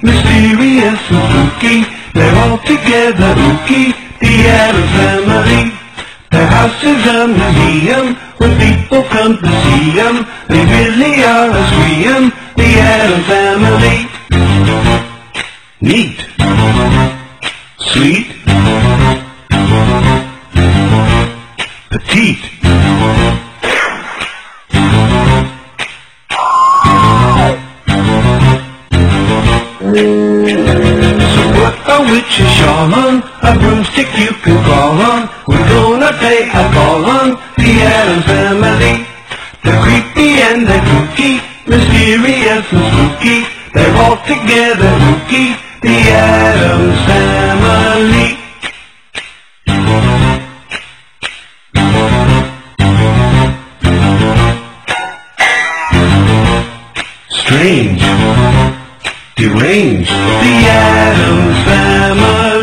mysterious and spooky. They're all together ooky, the Addams Family. Their house is a museum. When people come to see them, they really are a scream, the Addams Family. Neat, sweet, petite. So put a witch's shawl on, a broomstick you can crawl on. We're gonna pay a call on the Addams Family. They're creepy and they're kooky, mysterious and spooky. They're all together ooky, the Addams Family. Strange, deranged, the Addams Family.